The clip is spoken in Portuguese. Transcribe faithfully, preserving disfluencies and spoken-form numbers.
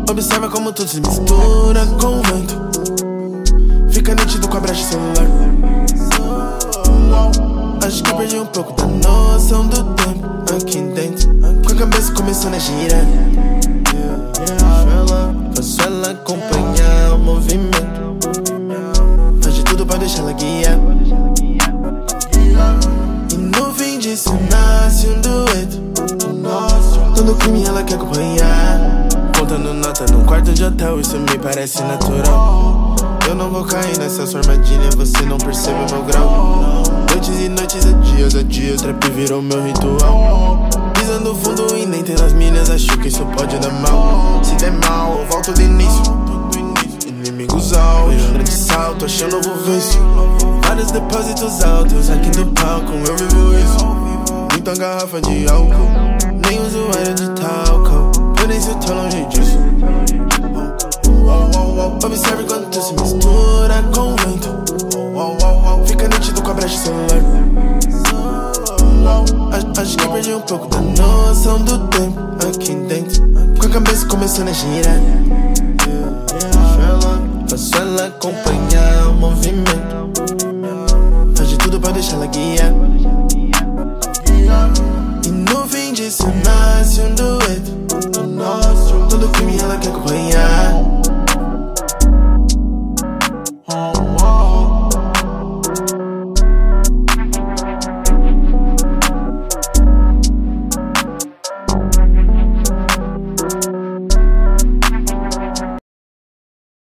Observa como tudo se mistura com o vento. Fica nítido com a brecha celular. Acho que perdi um pouco da noção do tempo aqui dentro, com a cabeça começando a girar. Faço ela acompanhar o movimento. Faz de tudo pra deixar ela guiar. E no fim disso nasce um dueto. Todo crime ela quer acompanhar. Contando nota num quarto de hotel, isso me parece natural. Eu não vou cair nessa sua armadilha, você não percebe o meu grau. Noites e noites, a dias, a dias, trap virou meu ritual. Pisando fundo e nem tendo as milhas, acho que isso pode dar mal. Se der mal, eu volto do início. Inimigos altos, andando de salto, achando novo vício. Vários depósitos altos, aqui no palco eu vivo isso. Muita garrafa de álcool, nem usuário de talco. Porém se eu tô longe disso. Observe quando tu se mistura com o vento. Fica nítido com a brecha celular. Acho que perdi um pouco da noção do tempo aqui dentro, com a cabeça começando a girar. Faço ela acompanhar o movimento. Faz de tudo pra deixar ela guiar. E no fim disso nasce um dueto. Todo crime ela quer acompanhar.